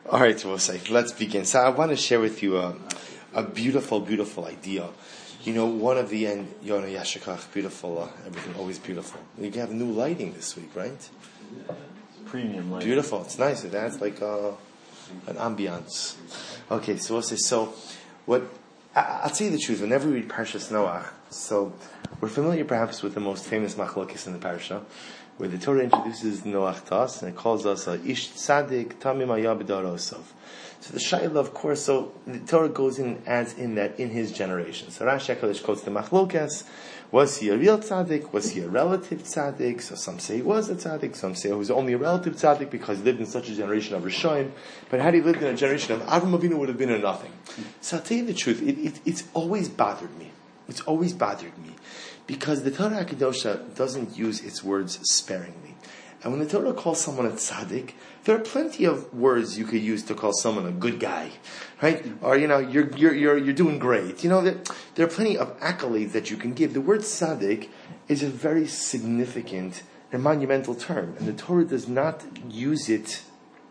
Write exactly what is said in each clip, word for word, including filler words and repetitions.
All right, so we'll say, let's begin. So I want to share with you a, a beautiful, beautiful idea. You know, one of the end, Yona Yashikach, beautiful, uh, everything always beautiful. You have new lighting this week, right? Premium lighting. Beautiful. It's nice. It adds like uh, an ambiance. Okay, so we'll say, so what, I, I'll tell you the truth, whenever we read Parshas Noach, so we're familiar perhaps with the most famous machlokes in the Parsha, where the Torah introduces Noach to us, and it calls us uh, Ish Tzadik Tamim Haya B'Darosov. So the Shaila, of course, so the Torah goes in and adds in that in his generation. So Rashi HaKadosh quotes the machlokes. Was he a real tzaddik? Was he a relative tzaddik? So some say he was a tzaddik, some say he was only a relative tzaddik because he lived in such a generation of Rishayim. But had he lived in a generation of Avram Avinu, would have been a nothing. So I'll tell you the truth, it, it, it's always bothered me. It's always bothered me. Because the Torah HaKadosh doesn't use its words sparingly. And when the Torah calls someone a tzaddik, there are plenty of words you could use to call someone a good guy, right? Or, you know, you're you're you're you're doing great. You know, there, there are plenty of accolades that you can give. The word tzaddik is a very significant and monumental term, and the Torah does not use it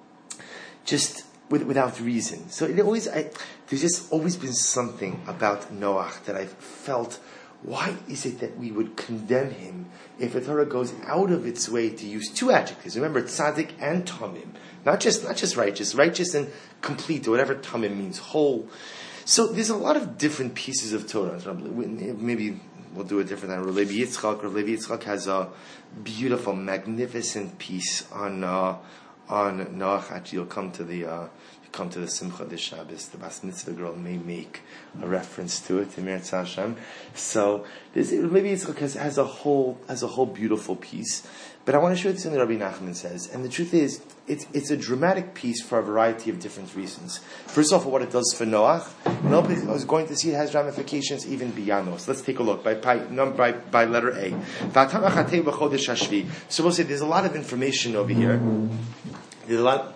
just with, without reason. So it always, I, there's just always been something about Noach that I've felt. Why is it that we would condemn him if the Torah goes out of its way to use two adjectives? Remember, tzaddik and tamim. Not just, not just righteous, righteous and complete, or whatever tamim means, whole. So there's a lot of different pieces of Torah. Maybe we'll do it different than Rabbi Yitzchak. Rabbi Yitzchak has a beautiful, magnificent piece on, uh, on Noach. Actually, you'll come to the, uh, come to the Simcha this Shabbos, the Bas Mitzvah girl may make a reference to it in Meretz Hashem. So maybe it's because it has a whole has a whole beautiful piece. But I want to show you something Rabbi Nachman says, and the truth is, it's it's a dramatic piece for a variety of different reasons. First off, for what it does for Noach, and I was going to see it has ramifications even beyond those. Let's take a look by by by, by letter A. So we'll say there's a lot of information over here. There's a lot.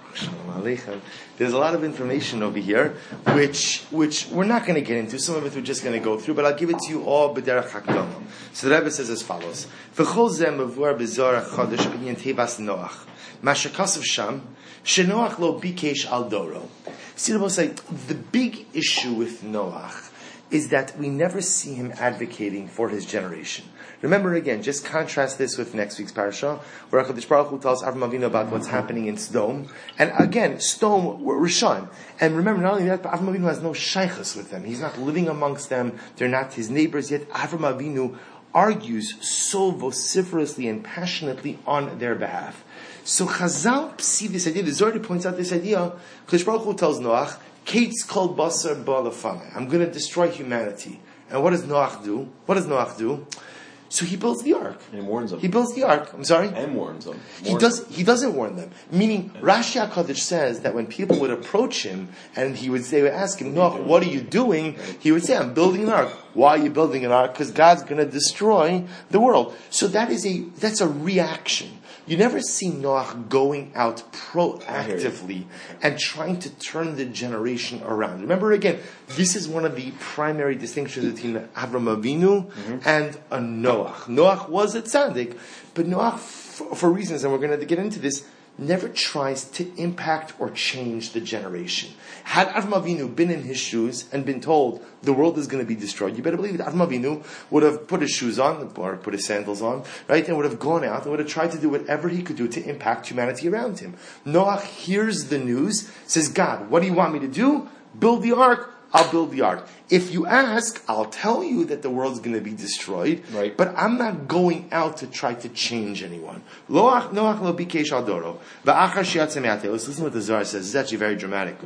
There's a lot of information over here, which which we're not going to get into. Some of it we're just going to go through, but I'll give it to you all b'derech hakdama. So the Rebbe says as follows: V'chol zeh mavur b'zor chadosh b'inyan tevas Noach, masher kasav sham shenoach lo bikesh al doro. See, the most like the big issue with Noach is that we never see him advocating for his generation. Remember again, just contrast this with next week's parasha, where HaKadosh Baruch Hu tells Avram Avinu about what's happening in Sodom. And again, Sodom were Rishon. And remember, not only that, but Avram Avinu has no shaychus with them. He's not living amongst them. They're not his neighbors. Yet Avram Avinu argues so vociferously and passionately on their behalf. So Chazal see this idea. The Zohar points out this idea. HaKadosh Baruch Hu tells Noach, Kates kol basar ba'alafana. I'm going to destroy humanity. And what does Noach do? What does Noach do? So he builds the ark. And warns them. He builds the ark. I'm sorry? And warns them. Warns he does. them. He doesn't warn them. Meaning, Rashi HaKadosh says that when people would approach him and he would say, would ask him, Noach, what are you doing? He would say, I'm building an ark. Why are you building an ark? Because God's going to destroy the world. So that is a, that's a reaction. You never see Noach going out proactively and trying to turn the generation around. Remember again, this is one of the primary distinctions between Avram Avinu mm-hmm. and a Noach. Noach was a tzaddik, but Noach, for, for reasons, and we're going to get into this, never tries to impact or change the generation. Had Avram Avinu been in his shoes and been told the world is going to be destroyed, you better believe that Avram Avinu would have put his shoes on, or put his sandals on, right, and would have gone out and would have tried to do whatever he could do to impact humanity around him. Noach hears the news, says, God, what do you want me to do? Build the ark. I'll build the ark. If you ask, I'll tell you that the world's going to be destroyed, right. But I'm not going out to try to change anyone. Noach lo bikesh al doro. V'achar shiatze me'ateva. Let's listen to what the Zohar says. It's actually very dramatic.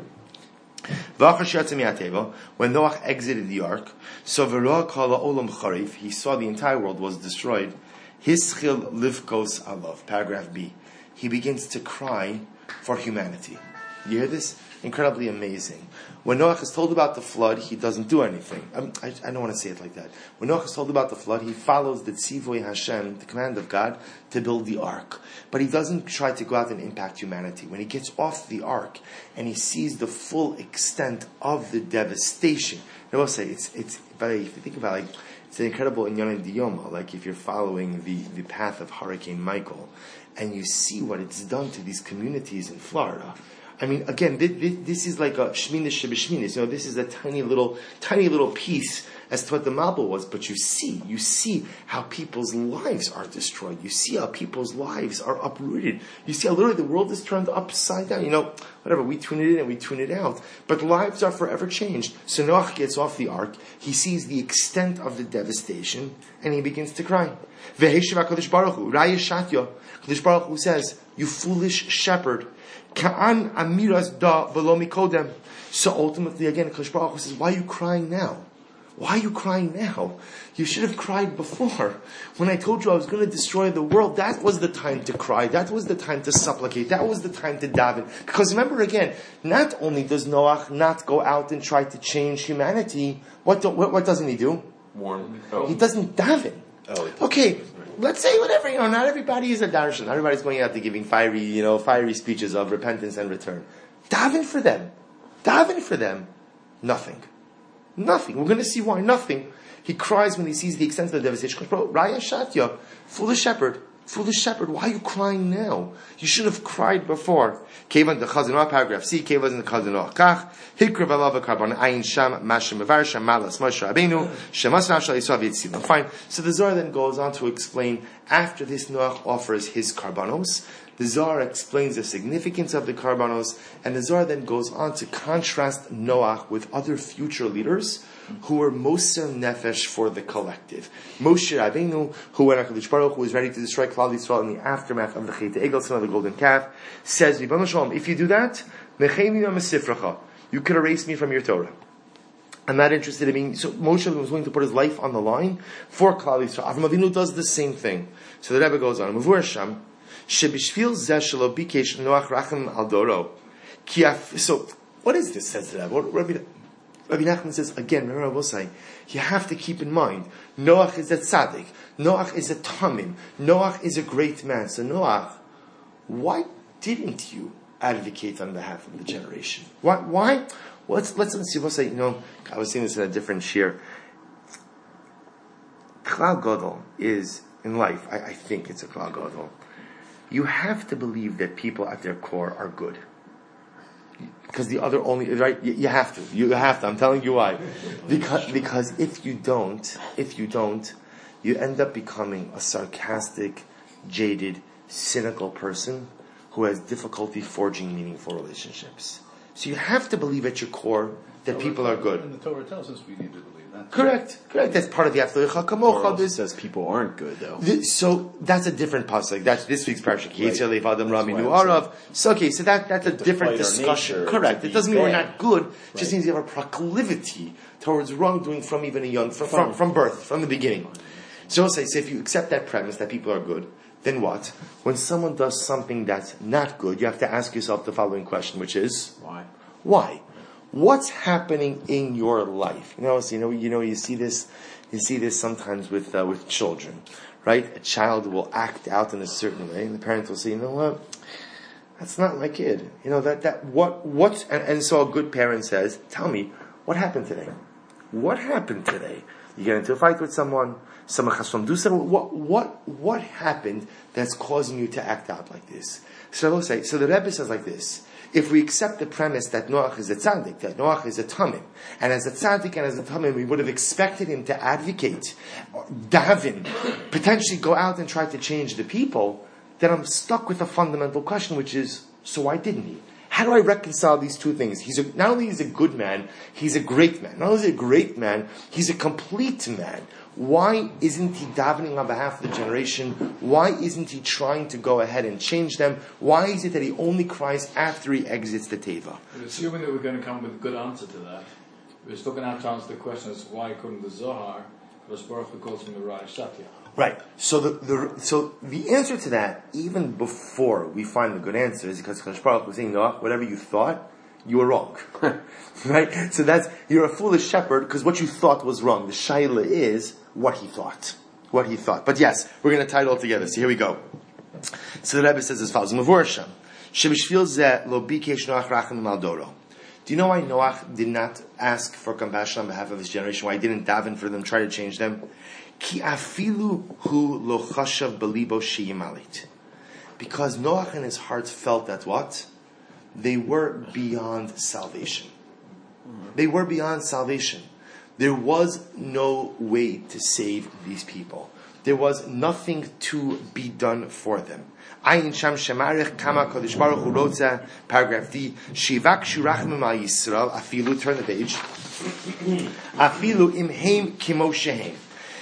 V'achar shiatze me'ateva. When Noach exited the ark, so v'roa kol ha'olam charif, he saw the entire world was destroyed. Hischil livkos alav. Paragraph B. He begins to cry for humanity. You hear this? Incredibly amazing. When Noach is told about the flood, he doesn't do anything. Um, I, I don't want to say it like that. When Noach is told about the flood, he follows the tzivoy Hashem, the command of God, to build the ark. But he doesn't try to go out and impact humanity. When he gets off the ark and he sees the full extent of the devastation, I will say it's it's. But if you think about it, like, it's an incredible inyan diyoma. Like if you're following the, the path of Hurricane Michael, and you see what it's done to these communities in Florida. I mean, again, this, this is like a shminis shebishminis. You know, this is a tiny little, tiny little piece as to what the Mabul was. But you see, you see how people's lives are destroyed. You see how people's lives are uprooted. You see how literally the world is turned upside down. You know, whatever, we tune it in and we tune it out. But lives are forever changed. So Noach gets off the ark. He sees the extent of the devastation and he begins to cry. Veheshiv HaKadosh Baruch Hu, Raya Shatya. Kadosh Baruch Hu says, you foolish shepherd. Ka'an amiras da v'lo mikodem. So ultimately, again, Kadosh Baruch Hu says, why are you crying now? Why are you crying now? You should have cried before. When I told you I was going to destroy the world, that was the time to cry. That was the time to supplicate. That was the time to daven. Because remember again, not only does Noach not go out and try to change humanity, what, do, what, what doesn't he do? Warn. Oh. He doesn't daven. Oh, okay, let's say whatever, you know, not everybody is a darshan. Not everybody's going out to giving fiery, you know, fiery speeches of repentance and return. Daven for them. Daven for them. Nothing. Nothing. We're going to see why. Nothing. He cries when he sees the extent of the devastation. Bro, Raya Shatya, foolish shepherd, foolish shepherd, why are you crying now? You should have cried before. Kevan the Chazanah, paragraph C, Kevan in the Chazanah. Kach, Hikra Valava Karban, Ayin Sham, Mashim Mavar, Sham Malas, Moshe Rabbeinu, Shemas Rashal Yisrael Yitzilim. Fine. So the Zohar then goes on to explain, after this Noach offers his karbanos, the Zohar explains the significance of the karbanos, and the Zohar then goes on to contrast Noach with other future leaders who were moser nefesh for the collective. Moshe Rabbeinu, who when HaKadosh Baruch Hu was ready to destroy Klal Yisrael in the aftermath of the Chet Egel, son of the golden calf, says, Ribono Shel Olam, if you do that, mecheni mesifracha, you could erase me from your Torah. I'm not interested in being, so Moshe was willing to put his life on the line for Klal Yisrael. Avram Avinu does the same thing. So the Rebbe goes on, Mavur Hashem, Shebishvil zeh shelo bikesh Noach rachem al doro. So, what is this, says the Rebbe? What, Rabbi, Rabbi Nachman says, again, remember I will say, you have to keep in mind, Noach is a tzaddik, Noach is a tamim, Noach is a great man. So Noach, why didn't you advocate on behalf of the generation? Why? Why? Well, let's, let's, let's see, we'll say, you know, I was saying this in a different shir. Klal Gadol is, in life, I, I think it's a Klal Gadol. You have to believe that people at their core are good. Because the other only, right, you, you have to. You have to. I'm telling you why. Because, because if you don't, if you don't, you end up becoming a sarcastic, jaded, cynical person who has difficulty forging meaningful relationships. So you have to believe at your core that no, people are good. And the Torah tells us we need to believe that. Correct, correct. That's part of the After Kamocha. It says people aren't good, though. So that's a different pasuk. That's this week's parasha. Right. So okay, so that that's a different discussion. Nature, correct. It doesn't mean bad. we're not good. It right. just means you have a proclivity towards wrongdoing from even a young from from, from birth, from the beginning. So I'll say, so if you accept that premise that people are good, then what? When someone does something that's not good, you have to ask yourself the following question, which is why? Why? What's happening in your life? You know, so you know, you know, you see this, you see this sometimes with uh, with children, right? A child will act out in a certain way, and the parent will say, "You know what? That's not my kid." You know that that what what, and, and so a good parent says, "Tell me what happened today. What happened today? You get into a fight with someone. Someone has to do something. What what what happened that's causing you to act out like this?" So I will say. So the Rebbe says like this. If we accept the premise that Noach is a tzaddik, that Noach is a tamim, and as a tzaddik and as a tamim, we would have expected him to advocate, daven, potentially go out and try to change the people, then I'm stuck with a fundamental question, which is, so why didn't he? How do I reconcile these two things? He's a, not only is he a good man, he's a great man. Not only is he a great man, he's a complete man. Why isn't he davening on behalf of the generation? Why isn't he trying to go ahead and change them? Why is it that he only cries after he exits the teva? But assuming that we're going to come with a good answer to that, we're still going to have to answer the question as why couldn't the Zohar, Rosh Baruch Hu calls him the Raya Shatya? Right. So the, the so the answer to that, even before we find the good answer, is because Rosh Baruch Hu was saying, no, whatever you thought, you were wrong. Right? So that's, you're a foolish shepherd because what you thought was wrong. The shaila is what he thought. What he thought. But yes, we're going to tie it all together. So here we go. So the Rebbe says as follows, Mavur Hashem, Shebishvil zeh lo bikesh Noach rachem al doro. Do you know why Noach did not ask for compassion on behalf of his generation? Why he didn't daven for them, try to change them? Ki afilu hu lo chashav belibo sheyimalit. Because Noach in his heart felt that what? they were beyond salvation. They were beyond salvation. There was no way to save these people. There was nothing to be done for them. Ayin Sham Shemarich Kama Kodesh Baruch Hu Rotza, paragraph D, Shivak Shurachim Ma Yisrael, Afilu, turn the page, Afilu Imheim Kimo Shehem,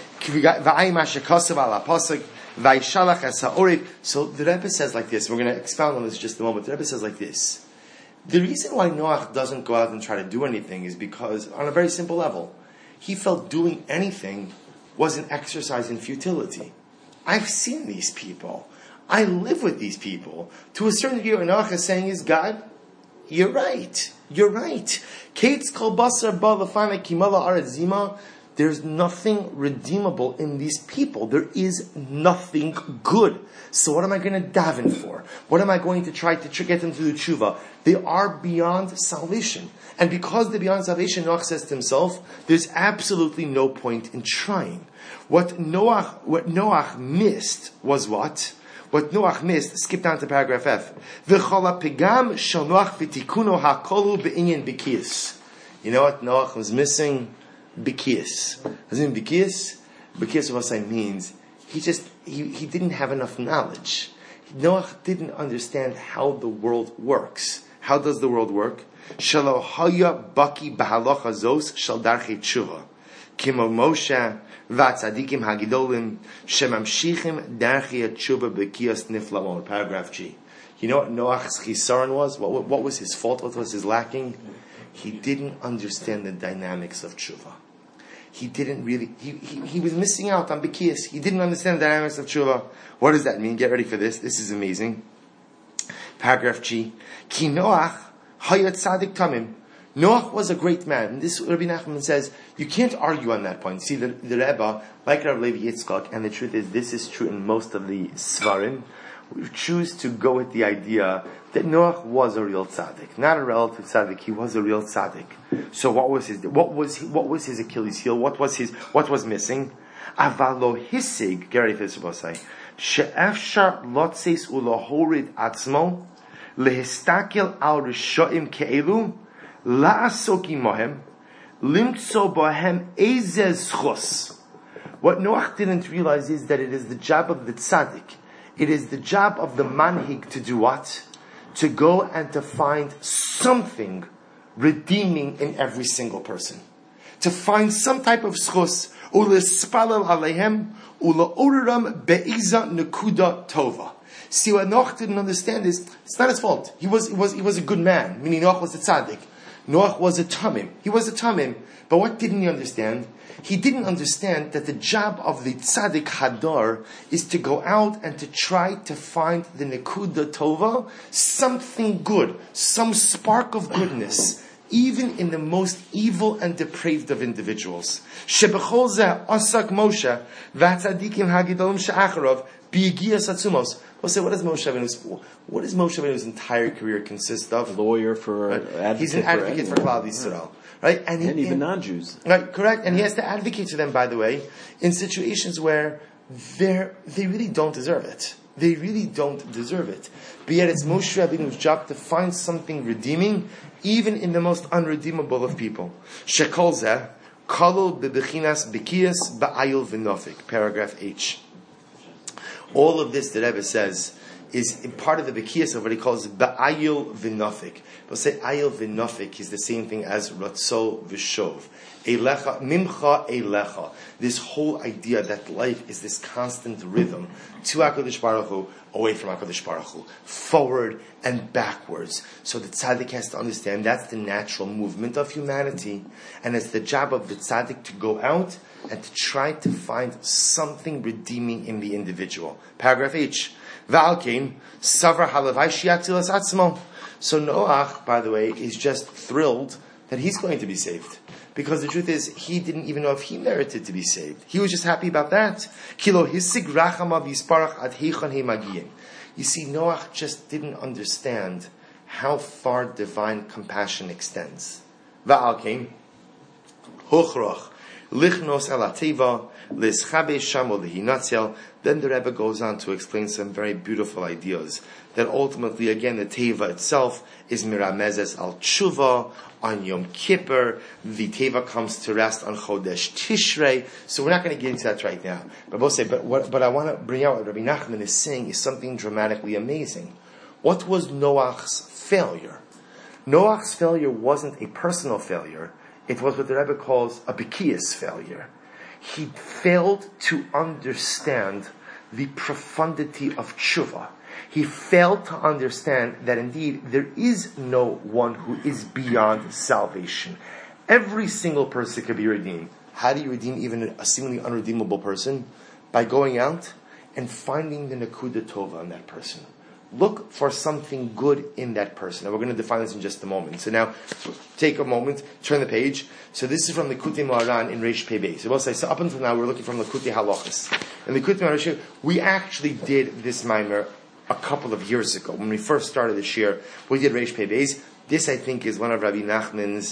V'ayim Ashekasav Ala Pasuk, V'ayishalach Es HaOrev. So the Rebbe says like this, we're going to expound on this in just a moment. The Rebbe says like this, the reason why Noach doesn't go out and try to do anything is because, on a very simple level, he felt doing anything was an exercise in futility. I've seen these people. I live with these people. To a certain degree, what Noach is saying is, God, you're right. You're right. Kates kol basar ba lefana kimala arazima. There's nothing redeemable in these people. There is nothing good. So what am I going to daven for? What am I going to try to get them to do tshuva? They are beyond salvation. And because they're beyond salvation, Noach says to himself, there's absolutely no point in trying. What Noach, what Noach missed was what? What Noach missed, skip down to paragraph F. V'chola pigam shel Noach v'tikuno hakolu be'inyan b'kiyas. You know what Noach was missing? B'kiyas. Does it mean b'kiyas? B'kiyas of what means, he just, he, he didn't have enough knowledge. Noach didn't understand how the world works. How does the world work? Shelo haya baki b'halacha zos shel darchei tshuva. Kimo Moshe v'atzadikim hagidolim shemamshichim darchei tshuva b'kiyas niflamon. Paragraph G. You know what Noach's chisaron was? What, what was his fault? What was his lacking? He didn't understand the dynamics of tshuva. He didn't really, he, he, he was missing out on b'kiyas. He didn't understand the dynamics of tshuva. What does that mean? Get ready for this. This is amazing. Paragraph G. Ki Noach hayat tzadik tamim. Noach was a great man. And this Rabbi Nachman says, you can't argue on that point. See, the, the Rebbe, like Rav Levi Yitzchak, and the truth is, this is true in most of the Svarim, we choose to go with the idea that Noach was a real tzaddik, not a relative tzaddik. He was a real tzaddik. So what was his? What was what was his Achilles heel? What was his? What was missing? Avalo hisig. Get ready for this. What I say. She'efshar lotzeis ulahorid atzmo lehistakel al rishoim keelu la'asoki mohem limtso bohem ezez chos. What Noach didn't realize is that it is the job of the tzaddik. It is the job of the manhig to do what? To go and to find something redeeming in every single person. To find some type of schus, u'lespalel aleihem, u'la'oreram be'iza nekuda tova. See, what Noach didn't understand is, it's not his fault. He was, he was, he was a good man, meaning Noach was a tzaddik. Noach was a tamim. He was a tamim. But what didn't he understand? He didn't understand that the job of the tzaddik hadar is to go out and to try to find the nekuda tova, something good, some spark of goodness, even in the most evil and depraved of individuals. Shebechol zeh asak Moshe v'atzadikim hagidolim she'acharov b'yigiyas atzumos. We'll say, what does Moshe Rabbeinu's, what does Moshe Rabbeinu's entire career consist of? Lawyer for, right? advocate He's an advocate for, for Klal Yisrael. Right? And, he, and even and, non-Jews. Right, correct. And he has to advocate for them, by the way, in situations where they're, they really don't deserve it. They really don't deserve it. But yet it's Moshe Rabbeinu's job to find something redeeming, even in the most unredeemable of people. Shekol zeh, kolol bebechinas b'kiyas ba'ayil v'nofik. Paragraph H. All of this, the Rebbe says, is part of the Bekiyas of what he calls Ba'ayil V'nofik. We'll say Ayil V'nofik is the same thing as Ratzo V'shov. Eilecha, Mimcha Eilecha. This whole idea that life is this constant rhythm to HaKadosh Baruch Hu, away from HaKadosh Baruch Hu, forward and backwards. So the tzaddik has to understand that's the natural movement of humanity, and it's the job of the tzaddik to go out and to try to find something redeeming in the individual. Paragraph H. V'alkein savra halavai shiatzilas atzmo. So Noach, by the way, is just thrilled that he's going to be saved. Because the truth is, he didn't even know if he merited to be saved. He was just happy about that. Kilo hisig rachama v'isparach ad heichon he magiyim. You see, Noach just didn't understand how far divine compassion extends. Va'alkein huchroch Lichnos el ateva, lischabe shamo lehinatzel. Then the Rebbe goes on to explain some very beautiful ideas. That ultimately, again, the teva itself is miramezes al tshuva on Yom Kippur. The teva comes to rest on Chodesh Tishrei. So we're not going to get into that right now. But we'll say, but what, but I want to bring out what Rabbi Nachman is saying is something dramatically amazing. What was Noach's failure? Noach's failure wasn't a personal failure. It was what the Rebbe calls a Bekias failure. He failed to understand the profundity of tshuva. He failed to understand that indeed there is no one who is beyond salvation. Every single person can be redeemed. How do you redeem even a seemingly unredeemable person? By going out and finding the Nakuda Tova in that person. Look for something good in that person. And we're going to define this in just a moment. So now, take a moment, turn the page. So this is from the Likutei Moharan in Reish Pei Beis. So we'll say, so up until now we're looking from the Likutei Halachos. And the Likutei Moharan, we actually did this mimer a couple of years ago. When we first started this year, we did Reish Pei Beis. This, I think, is one of Rabbi Nachman's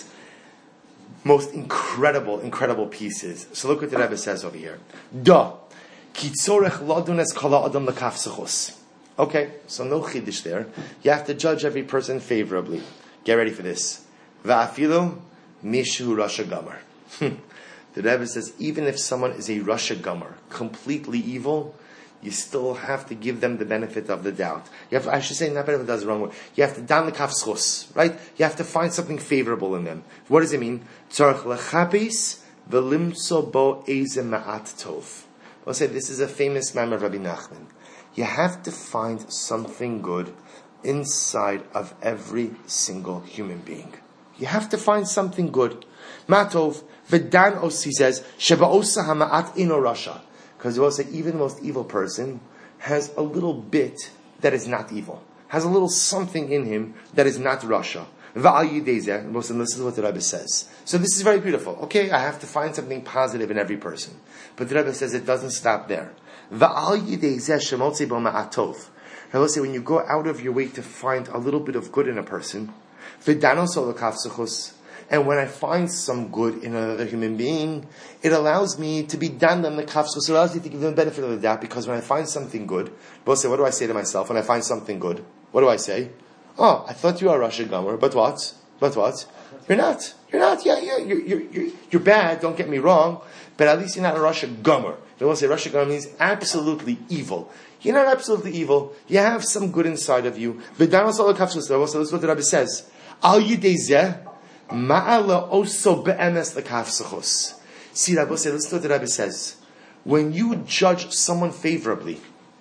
most incredible, incredible pieces. So look what the Rebbe says over here. Da, ki tzorech ladunes kala adam lekafsechos. Okay, so no chiddush there. You have to judge every person favorably. Get ready for this. Va'afilu mishu rasha gamar. The Rebbe says, even if someone is a rasha gamar, completely evil, you still have to give them the benefit of the doubt. You have to, I should say, not benefit, that's the wrong word. You have to dan lekafschus, right? You have to find something favorable in them. What does it mean? Tzarech lechapis v'limtso bo eze ma'at tov. I'll say this is a famous man of Rabbi Nachman. You have to find something good inside of every single human being. You have to find something good. Matov v'dan os, he says, sheba osa hama'at ino rasha. Because we'll say even the most evil person has a little bit that is not evil. Has a little something in him that is not rasha. Va'al yidezeh, and this is what the Rebbe says. So this is very beautiful. Okay, I have to find something positive in every person. But the Rebbe says it doesn't stop there. Va'al yidezeh shemotzi bo ma'atov. I will say when you go out of your way to find a little bit of good in a person, v'danos olakafsechus, and when I find some good in another human being, it allows me to be dan on the kafsechus. It allows me to give them the benefit of the doubt, because when I find something good, we'll say, what do I say to myself when I find something good? What do I say? Oh, I thought you were a rasha gomer, but what? But what? You're not. You're not. Yeah, yeah. You're, you're, you're, you're bad. Don't get me wrong, but at least you're not a rasha gomer. They will say rasha gomer means absolutely evil. You're not absolutely evil. You have some good inside of you. But this is what the Rebbe says. Al yidezeh ma'ala oso be'emes lekafsechos. See, Rabbi say, listen to what the Rebbe says. When you judge someone favorably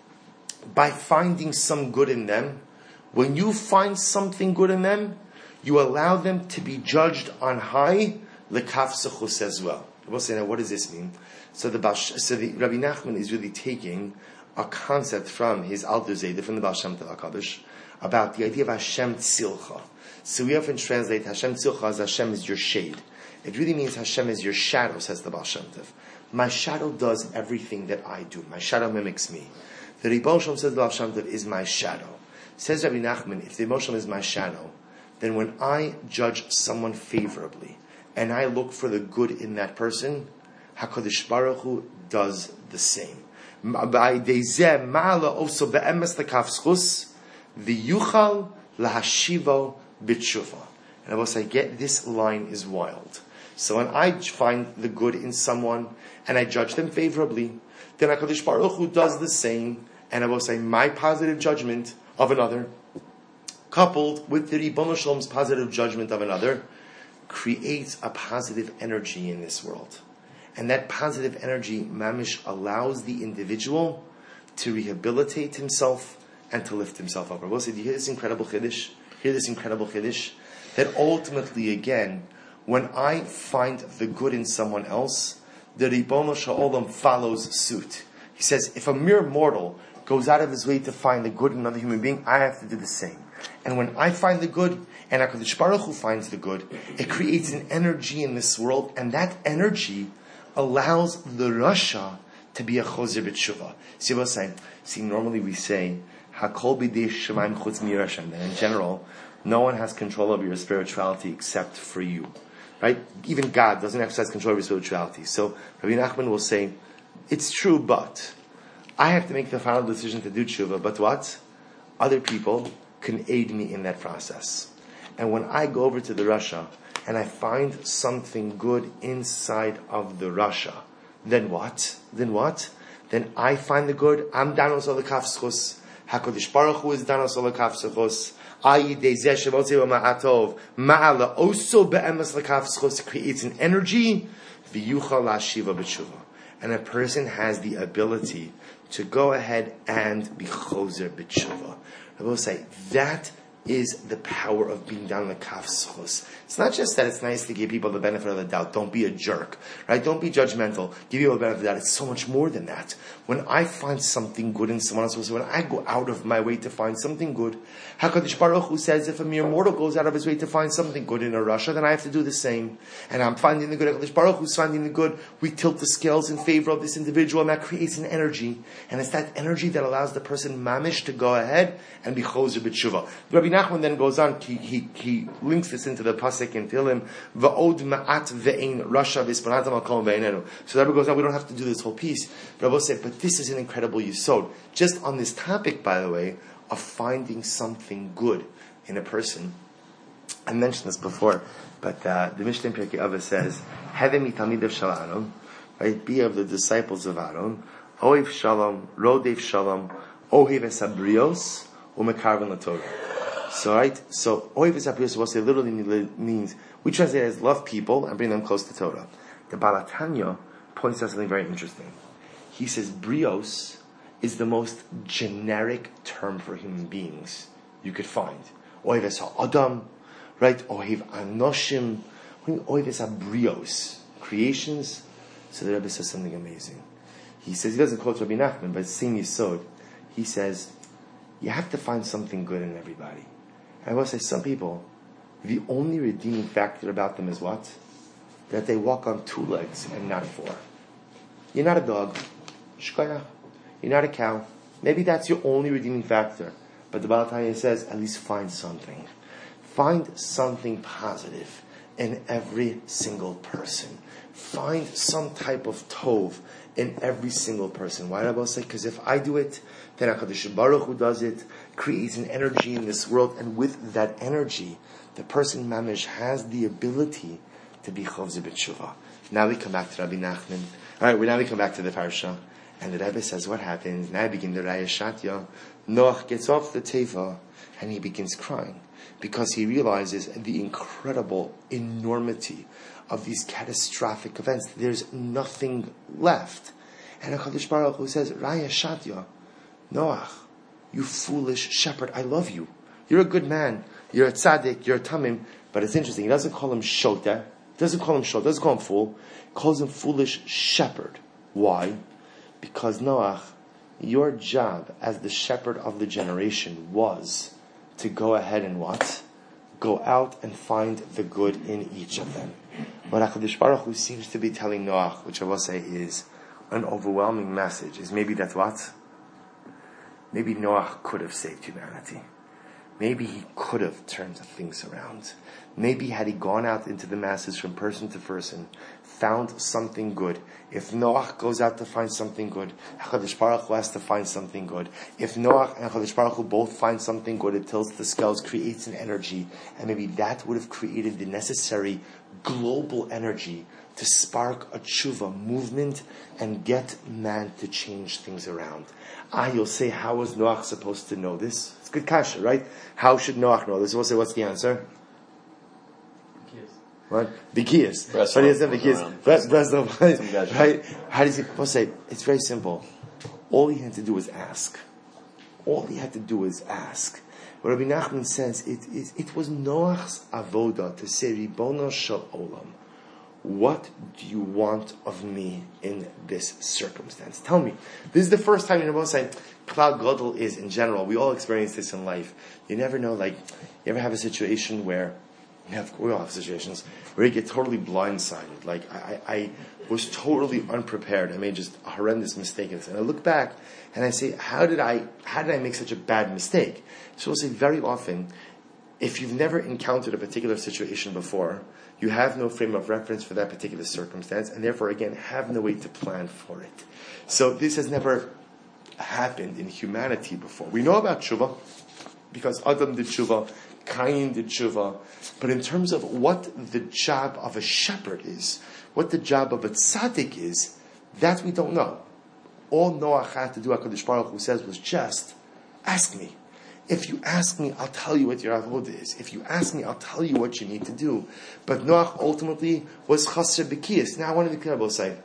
by finding some good in them, when you find something good in them, you allow them to be judged on high, lekafsechus as well. We'll say, now what does this mean? So the Bash, so the Rabbi Nachman is really taking a concept from his Alter Zayda, from the Baal Shem Tov HaKadosh, about the idea of Hashem Tzilcha. So we often translate Hashem Tzilcha as Hashem is your shade. It really means Hashem is your shadow, says the Baal Shem Tov. My shadow does everything that I do. My shadow mimics me. The Rebbe Shem says the Baal Shem Tov is my shadow. Says Rabbi Nachman, if the emotion is my shadow, then when I judge someone favorably, and I look for the good in that person, HaKadosh Baruch Hu does the same. The yuchal lahashivo b'tshuva. And I will say, get this line is wild. So when I find the good in someone, and I judge them favorably, then HaKadosh Baruch Hu does the same, and I will say, my positive judgment of another, coupled with the Ribono Shalom's positive judgment of another, creates a positive energy in this world. And that positive energy, mamish, allows the individual to rehabilitate himself and to lift himself up. Rabbi, do you hear this incredible chiddush? Hear this incredible chiddush? That ultimately, again, when I find the good in someone else, the Ribono Shalom follows suit. He says, if a mere mortal goes out of his way to find the good in another human being, I have to do the same. And when I find the good, and HaKadosh Baruch Hu finds the good, it creates an energy in this world, and that energy allows the Rasha to be a Chozer B'tshuva. See what I'm saying? See, normally we say, Hakol b'dei Shemaim chutz mi'Yireh Hashem. And in general, no one has control over your spirituality except for you. right? Even God doesn't exercise control over spirituality. So Rabbi Nachman will say, it's true, but I have to make the final decision to do tshuva, but what? Other people can aid me in that process. And when I go over to the Rasha and I find something good inside of the Rasha, then what? Then what? Then I find the good. I'm danos olakav schus. HaKadosh Baruch Hu is danos olakav schus. Ayi dezeh shevotze v'ma'atov. Ma'ala oso be'emes lakav schus creates an energy. V'yuchal la'shiva b'tshuva. And a person has the ability to go ahead and be choser b'tshuva. I will say that is the power of being down the kaf schus. It's not just that it's nice to give people the benefit of the doubt. Don't be a jerk, right? Don't be judgmental. Give people the benefit of the doubt. It's so much more than that. When I find something good in someone else, when I go out of my way to find something good, HaKadosh Baruch Hu says if a mere mortal goes out of his way to find something good in a Rasha, then I have to do the same. And I'm finding the good. HaKadosh Baruch Hu's finding the good. We tilt the scales in favor of this individual, and that creates an energy. And it's that energy that allows the person mamish to go ahead and be choser b'tshuva. Rabbi Nachman then goes on, he, he, he links this into the pasuk in Tehillim, va'od ma'at ve'ein rasha v'isponatam al kol ve'enenu. So that goes on, we don't have to do this whole piece. But I will say, but this is an incredible yisod. Just on this topic, by the way, of finding something good in a person. I mentioned this before, but uh, the Mishnah in Pirkei Avos says, Heve mitamidav shel Aaron, right? Be of the disciples of Aaron, oiv shalom, rodev shalom, ohev esabrios, umekarven l'Torah. So, right? So, oiv esabrios, we'll say literally means, we translate it as love people and bring them close to Torah. The Baal HaTanya points out something very interesting. He says, brios is the most generic term for human beings you could find. Oiv es ha'adam, right? Oiv anoshim, oiv es ha'brios, creations. So the Rebbe says something amazing. He says, he doesn't quote Rabbi Nachman, but it's same yisod. He says, you have to find something good in everybody. And I will say, some people, the only redeeming factor about them is what? That they walk on two legs and not four. You're not a dog. Shkoyach. You're not a cow. Maybe that's your only redeeming factor. But the Baal HaTanya says, at least find something. Find something positive in every single person. Find some type of tov in every single person. Why did I say? Because if I do it, then HaKadosh Baruch Hu does it, creates an energy in this world, and with that energy, the person mamish has the ability to be chovze b'tshuva. Now we come back to Rabbi Nachman. All right, we now we come back to the parsha, and the Rebbe says, what happens? Now I begin the Raya Shatya. Noach gets off the teva, and he begins crying, because he realizes the incredible enormity of these catastrophic events. There's nothing left. And HaKadosh Baruch Hu says, Raya Shatya, Noach, you foolish shepherd, I love you. You're a good man. You're a tzaddik, you're a tamim. But it's interesting, he doesn't call him shoteh. He doesn't call him shoteh, doesn't call him fool. He calls him foolish shepherd. Why? Because Noach, your job as the shepherd of the generation was to go ahead and what? Go out and find the good in each of them. What HaKadosh Baruch Hu seems to be telling Noach, which I will say is an overwhelming message, is maybe that's what? Maybe Noach could have saved humanity. Maybe he could have turned things around. Maybe had he gone out into the masses from person to person, found something good. If Noach goes out to find something good, HaKadosh Baruch Hu has to find something good. If Noach and HaKadosh Baruch Hu both find something good, it tilts the scales, creates an energy, and maybe that would have created the necessary global energy to spark a tshuva movement and get man to change things around. Ah, you'll say, how was Noach supposed to know this? It's good kasha, right? How should Noach know this? We'll say, what's the answer? What? Bikiyas. But he doesn't have Bikiyas. Right? How does he, we'll say, it's very simple. All he had to do was ask. All he had to do was ask. What Rabbi Nachman says, it is, it was Noach's avoda to say, Ribono shel olam, what do you want of me in this circumstance? Tell me. This is the first time, you know, we'll say, Klal Gadol is in general, we all experience this in life. You never know, like, you ever have a situation where, you have, we all have situations where you get totally blindsided. Like, I, I, I was totally unprepared. I made just a horrendous mistake in this. And I look back and I say, how did I, how did I make such a bad mistake? So we'll say very often, if you've never encountered a particular situation before, you have no frame of reference for that particular circumstance, and therefore, again, have no way to plan for it. So this has never happened in humanity before. We know about tshuva, because Adam did tshuva, Cain did tshuva, but in terms of what the job of a shepherd is, what the job of a tzaddik is, that we don't know. All Noach had to do, HaKadosh Baruch Hu says, was just ask me. If you ask me, I'll tell you what your avodah is. If you ask me, I'll tell you what you need to do. But Noach ultimately was chaser b'kiyas. Now I want to be clear, I will say,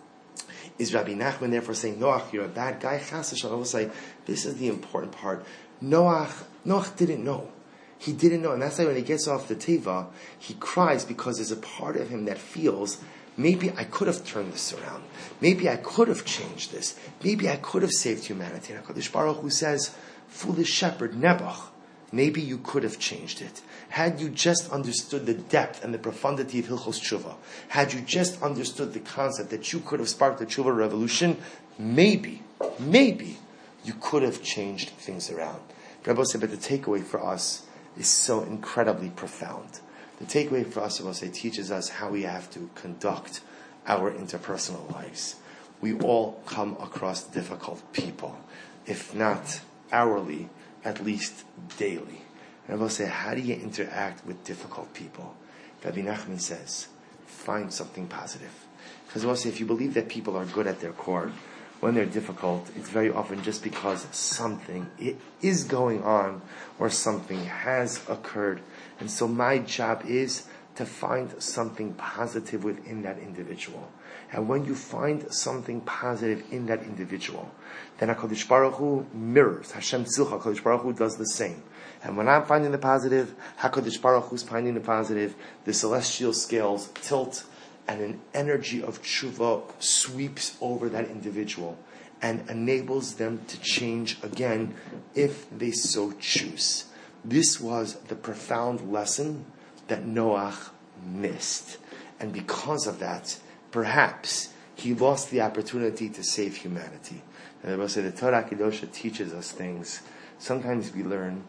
is Rabbi Nachman therefore saying, Noach, you're a bad guy? I will say, this is the important part. Noach, Noach didn't know. He didn't know. And that's why when he gets off the teva, he cries because there's a part of him that feels, maybe I could have turned this around. Maybe I could have changed this. Maybe I could have saved humanity. And HaKadosh Baruch Hu says, foolish shepherd, Nebuch, maybe you could have changed it. Had you just understood the depth and the profundity of Hilchos Tshuva, had you just understood the concept that you could have sparked the Tshuva revolution, maybe, maybe you could have changed things around. Rabbi said, but the takeaway for us is so incredibly profound. The takeaway for us, Rabbi said, teaches us how we have to conduct our interpersonal lives. We all come across difficult people, if not hourly, at least daily. And I will say, how do you interact with difficult people? Rabbi Nachman says, find something positive. Because I will say, if you believe that people are good at their core, when they're difficult, it's very often just because something is going on or something has occurred. And so my job is to find something positive within that individual. And when you find something positive in that individual, then HaKadosh Baruch Hu mirrors. Hashem Tzilcha, HaKadosh Baruch Hu does the same. And when I'm finding the positive, HaKadosh Baruch Hu's finding the positive, the celestial scales tilt, and an energy of tshuva sweeps over that individual and enables them to change again if they so choose. This was the profound lesson that Noach missed. And because of that, perhaps he lost the opportunity to save humanity. And I will say the Torah Kedosha teaches us things. Sometimes we learn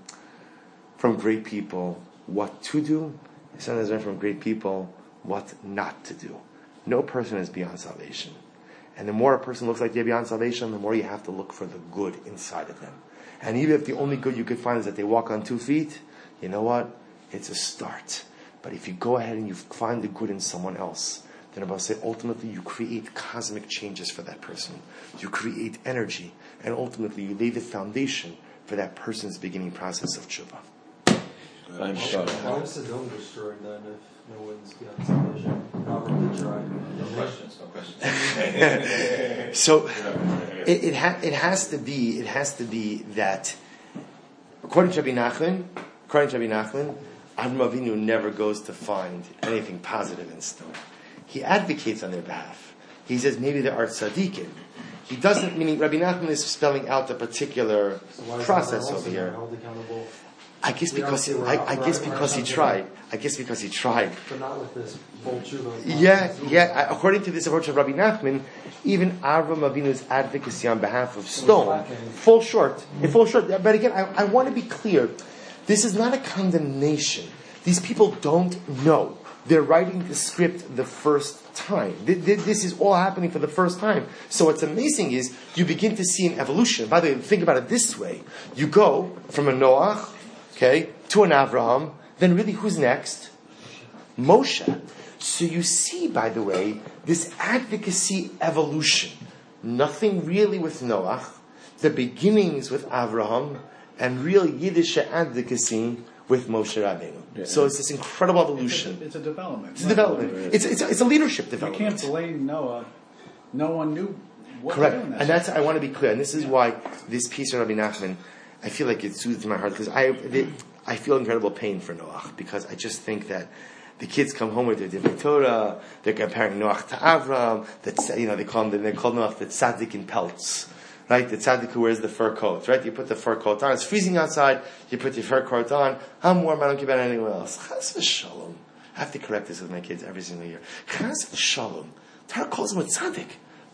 from great people what to do. Sometimes we learn from great people what not to do. No person is beyond salvation. And the more a person looks like they're beyond salvation, the more you have to look for the good inside of them. And even if the only good you could find is that they walk on two feet, you know what? It's a start. But if you go ahead and you find the good in someone else, then I'm about to say, ultimately you create cosmic changes for that person. You create energy, and ultimately you lay the foundation for that person's beginning process of tshuva. I'm sorry. Why is Sodom destroyed then if no one's beyond salvation? Avram did try. No questions, no questions. So it it, ha- it has to be it has to be that according to Rabbi Nachman, according to Rabbi Nachman, Avram Avinu never goes to find anything positive in Sodom. He advocates on their behalf. He says maybe there are tzaddikim. He doesn't, meaning Rabbi Nachman is spelling out a particular So why is process Avram over also here. held accountable? I guess We because he, obviously were I, I out- guess we're because he out- tried. I guess because he tried. But not with this full tshuva. Yeah, yeah. According to this approach of Rabbi Nachman, even Avram Avinu's advocacy on behalf of Stone falls short. It falls short. But again, I, I want to be clear. This is not a condemnation. These people don't know. They're writing the script the first time. This is all happening for the first time. So what's amazing is you begin to see an evolution. By the way, think about it this way. You go from a Noach, okay, to an Avraham, then really who's next? Moshe. So you see, by the way, this advocacy evolution. Nothing really with Noach, the beginnings with Avraham, and real Yiddish advocacy with Moshe Rabbeinu. Yeah. So it's this incredible evolution. It's a, it's a development. It's a development. It's, it's, a, it's a leadership You development. can't blame Noah. No one knew what Correct. to do in that And that's, I want to be clear, and this is why this piece of Rabbi Nachman, I feel like it soothes my heart, because I, they, I feel incredible pain for Noach, because I just think that the kids come home with their different Torah, they're comparing Noach to Avram, that's, you know, they call him, they call Noach the tzaddik in pelts. Right, the tzaddik who wears the fur coat, right? You put the fur coat on, it's freezing outside, you put your fur coat on, I'm warm, I don't care about anyone else. Chas v'shalom. I have to correct this with my kids every single year. Chas v'shalom. Torah calls him a tzaddik.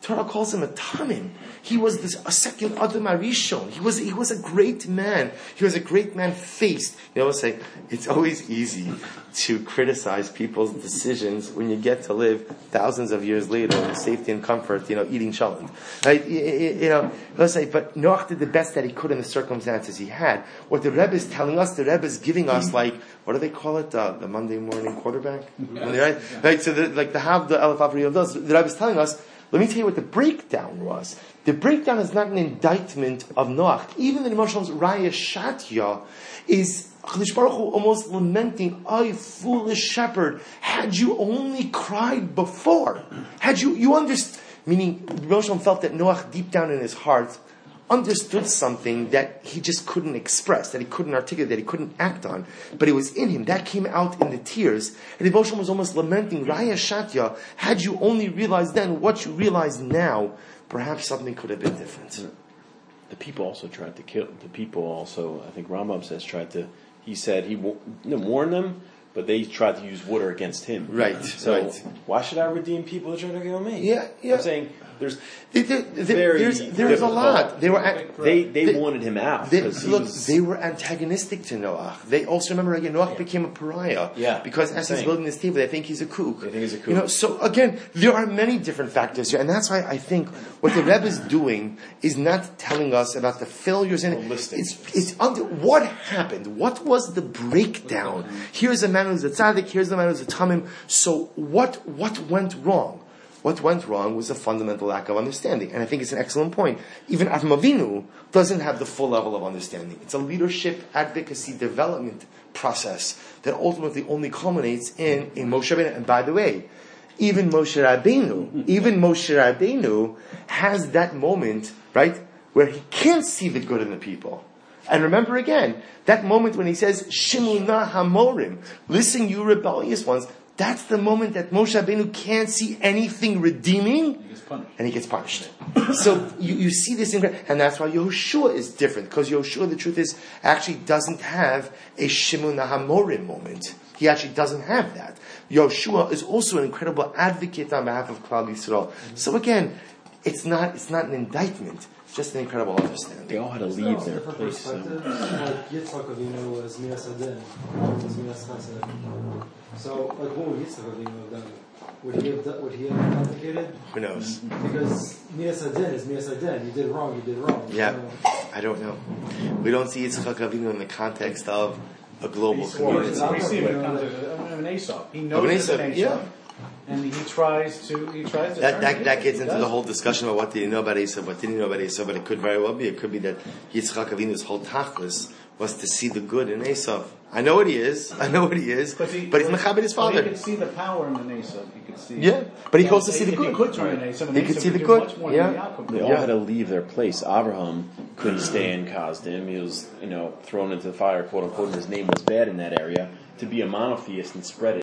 Torah calls him a tamim. He was this, a second Adam Arishon. He was, he was a great man. He was a great man faced. You know, I'll say, it's always easy to criticize people's decisions when you get to live thousands of years later in safety and comfort, you know, eating shalom. Right? You, you know, let's say, but Noach did the best that he could in the circumstances he had. What the Rebbe is telling us, the Rebbe is giving us like, what do they call it? Uh, the Monday morning quarterback? Right? Right? So the, like the have the Elef Avri of those, the Rebbe is telling us, let me tell you what the breakdown was. The breakdown is not an indictment of Noach. Even the Moshe's Raya Shatya is Chadosh Baruch Hu almost lamenting, "I foolish shepherd, had you only cried before, had you you understood." Meaning, Moshe felt that Noach deep down in his heart understood something that he just couldn't express, that he couldn't articulate, that he couldn't act on, but it was in him. That came out in the tears. And Moshe was almost lamenting, Raya Shatya, had you only realized then what you realize now, perhaps something could have been different. The people also tried to kill, the people also, I think Rambam says, tried to, he said, he you know, warned them, but they tried to use water against him. Right, so right. Why should I redeem people that try to kill me? Yeah, yeah. I'm saying, there's There, there, there, very there's, there's a lot. They were at, They they, they wanted him out. They, He look, was, they were antagonistic to Noach. They also remember again, Noach became a pariah. Yeah, Because as he's same. building this table, they think he's a kook. They think he's a kook. You know, so again, there are many different factors here, and that's why I think what the Rebbe is doing is not telling us about the failures in it. Holistic. It's, it's under what happened. What was the breakdown? Here's a man who's a tzaddik. Here's a man who's a tamim. So what what went wrong? What went wrong was a fundamental lack of understanding. And I think it's an excellent point. Even Avram Avinu doesn't have the full level of understanding. It's a leadership, advocacy, development process that ultimately only culminates in, in Moshe Rabbeinu. And by the way, even Moshe Rabbeinu, even Moshe Rabbeinu has that moment, right, where he can't see the good in the people. And remember again, that moment when he says, Shimuna Hamorim, listen you rebellious ones, that's the moment that Moshe Rabbeinu can't see anything redeeming, He gets punished. and he gets punished. So you, you see this, in, and that's why Yehoshua is different, because Yehoshua, the truth is, actually doesn't have a Shimun HaMorim moment. He actually doesn't have that. Yehoshua is also an incredible advocate on behalf of Klal Yisrael. So again, it's not it's not an indictment, it's just an incredible understanding. they all had to There's leave no their different place. So. perspectives. Like Yitzchak Avinu was Mias Adin, was Mias Chesed. So, like, what would Yitzchak Avinu have done? Would he have done, would he have advocated? Who knows? Because Mias Adin is Mias Adin. You did wrong. You did wrong. Yeah, You know? I don't know. We don't see Yitzchak Avinu in the context of a global We community. see him in the context of an Esau. He knows Of an it's an Esau, Esau, yeah. and he tries to he tries to That, turn that, it. that gets He into does. the whole discussion about what did he know about Esau, what didn't he know about Esau, but it could very well be, it could be that Yitzchak Avinu's whole tachlis was to see the good in Esau. I know what he is, I know what he is, but, he, he's mechabed his but father. He could see the power in an Esau. He could see. Yeah, but he could also see the If good. He could turn an Esau. He could see the do good, Much more yeah. than the outcome. They all Yeah. had to leave their place. Abraham couldn't stay in Kasdim. He was, you know, thrown into the fire, quote unquote, and his name was bad in that area. To be a monotheist and spread it